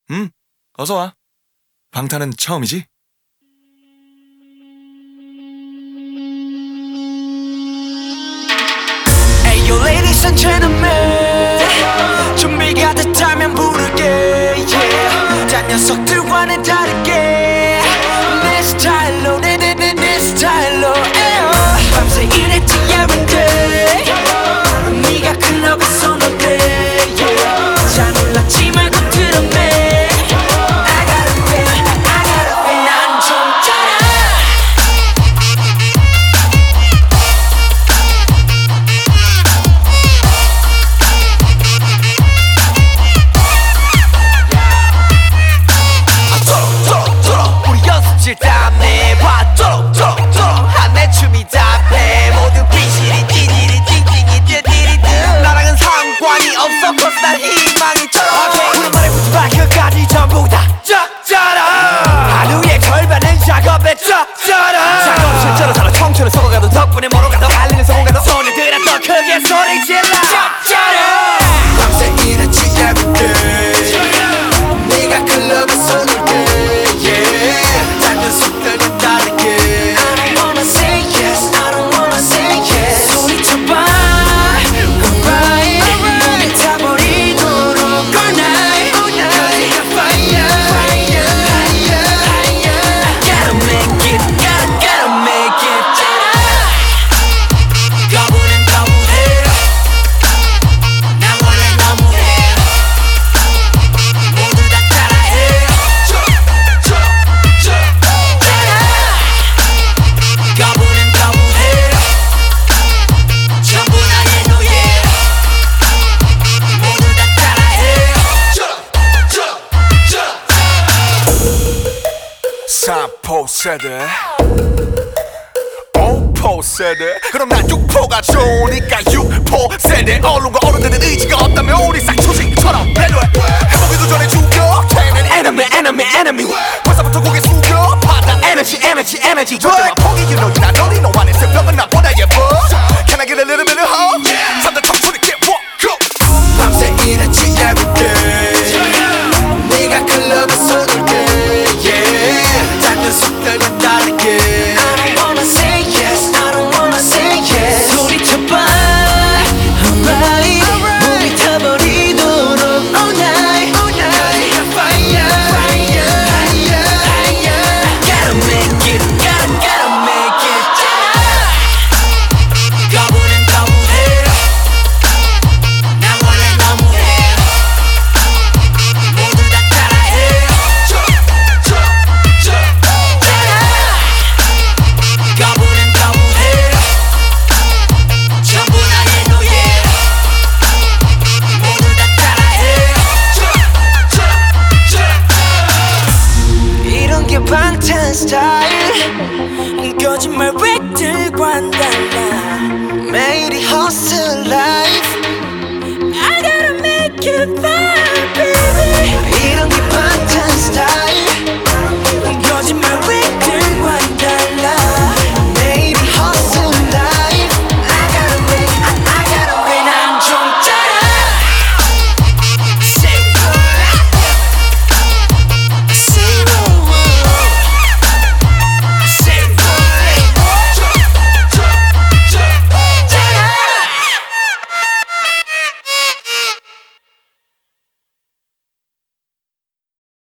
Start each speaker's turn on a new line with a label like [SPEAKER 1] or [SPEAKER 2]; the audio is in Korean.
[SPEAKER 1] 어서와. 방탄은 처음이지?
[SPEAKER 2] Ayo ladies and gentlemen, 준비가 됐다면 부를게 yeah. 딴 녀석들과는 다르게 내 스타일로 내 스타일로 밤새 일했지 every day 네가 클럽에서 놀래 yeah. 잘 몰랐지 말고 들었네 땀내 봐 쪼록쪼록쪼록 한내 춤이 답해 모두 비실이 찌질이 찡찡이 띠디리드 나랑은 상관이 없어 cause 난 희망이 쩔어 우리 말해보지 마 끝까지 전부 다 쩍쩔어 하루의 절반은 작업에 쩍쩔어 작업 실제로 살아 청춘을 썩어가도 덕분에 멀어가도 달리는 성공가도 손을 들어 더 크게 소리 질러 쩍쩔어 밤새 일했지 everyday 네가 클럽에서 놀게 yeah. 속들은 다르게 I don't wanna say yes, I don't wanna say yes 소리쳐봐 alright 몸이 타버리도록 all night 가지가 fire fire fire Gotta make it, gotta make it 거부는 거부해 나 원래 너무해 모두 다 따라해 거부는 거부해 전부 나의 노예 모두 다 따라해
[SPEAKER 1] 3포 세대 5포 세대 그럼 난 6포가 좋으니까 6포 세대 언론과 어른들은 의지가 없다면 우리 쌍초식처럼 배려해 해보기도 전에 죽여 걔는 enemy 벌써부터 고개 숙여 받아 energy 절대로 포기 you know you're not only no one is 병은 나보다 예뻐 Can I get a little bit of hope? 삼들 청춘이 get walk go
[SPEAKER 2] 밤새 일했지 everyday 네가 클럽에서 놀게 yeah. 다른 속들은 다르게 I don't wanna say yes, I don't wanna say yes 소리쳐봐 alright 몸이 타버리도록 all night 가지가 fire fire fire Gotta make it, gotta make it 거부는 거부해 나 원래 너무해 모두 다 따라해 거부는 거부해 전부 나의 노예 모두 다 따라해 이런 게 방탄 스타일